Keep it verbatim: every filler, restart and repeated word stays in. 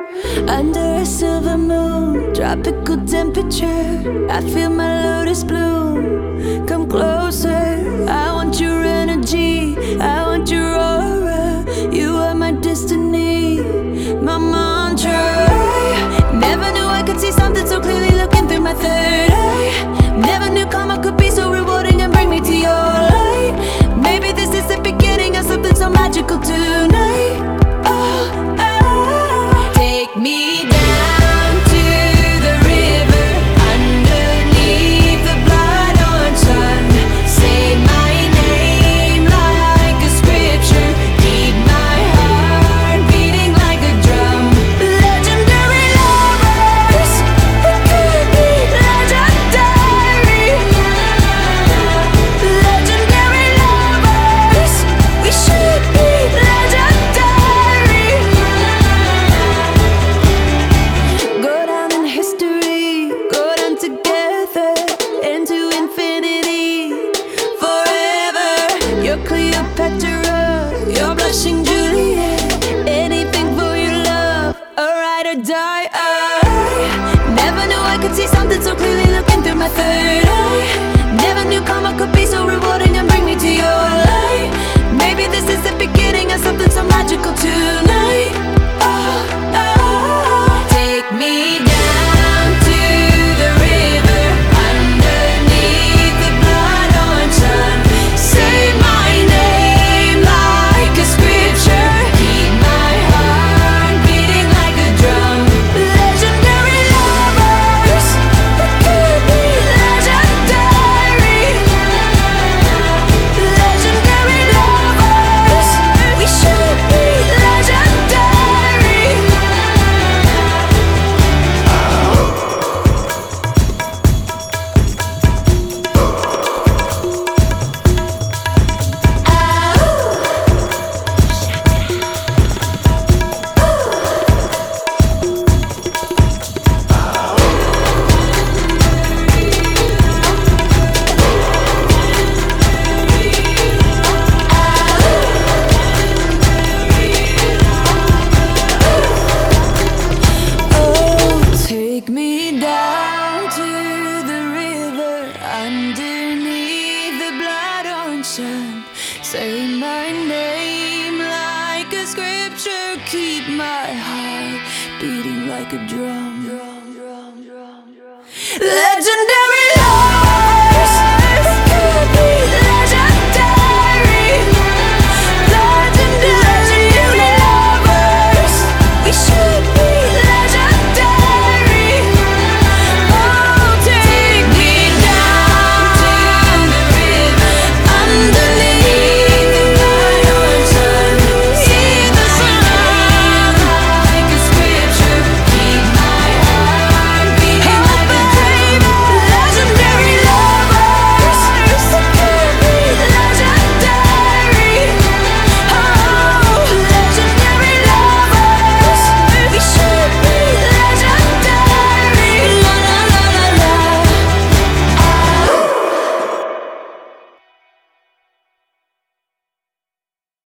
Under a silver moon, tropical temperature, I feel my lotus bloom. Come closer, I want your energy, I want your aura. You are my destiny, my mantra. Never knew I could see something so clearly looking through my third eye. Never knew karma could be so rewarding and bring me to your light. Maybe this is the beginning of something so magical tonight. Oh, oh. Take me down to the river, underneath the blood-orange sun. Say my name like a scripture, keep my heart beating like a drum. Legendary lovers, we could be legendary. Legendary lovers, we should be legendary. Go down in history, go down together into infinity, forever. You're Cleopatra, you're blushing Juliet. Anything for your love, a ride or die. I never knew I could see something so clearly looking through my third eye. Never knew karma could be so rewarding and bring me to your light. Maybe this is the beginning of something so magical tonight. Oh, oh. Take me down to the river, underneath the blood-orange sun. Say my name like a scripture, keep my heart beating like a drum. Legendary lovers, we could be legendary. Legendary lovers, we should be legendary. Oh, take me down to the river, underneath the blood-orange sun. Say my name like a scripture, keep my heart beating like a drum.